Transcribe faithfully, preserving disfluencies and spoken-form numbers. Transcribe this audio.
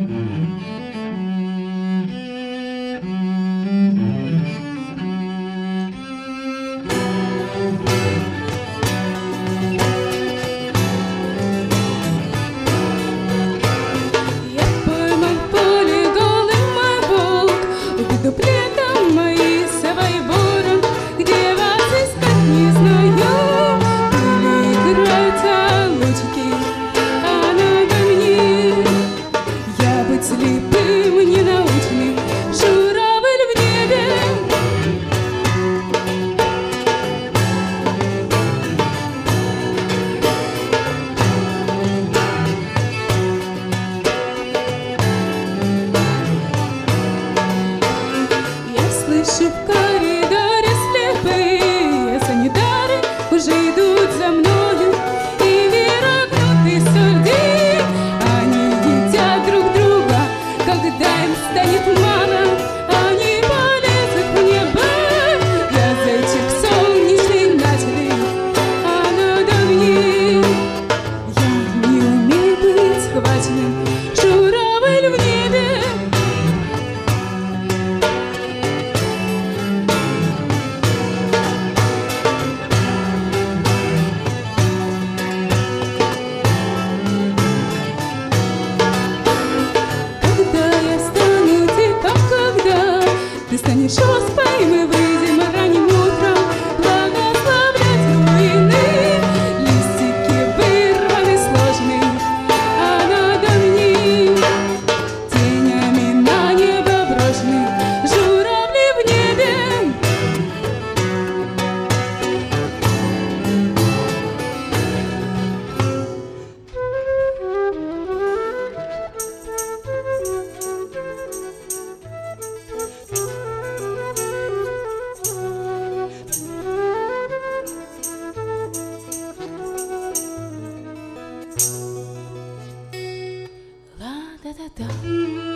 Слышу в коридоре слепые санитары уже идут за мною, и верогнутые сорди, они едят друг друга. Когда им станет мало, они полезут в небо. Я зайчик солнечный начали, а надо мне. Я не умею быть схваченным, журавль в небе. Ты станешь оспой, мы выйдем ранним утром благословлять руины. Листики вырваны, сложны, а надо мне тенями на небо брошены журавли в небе. Da da da.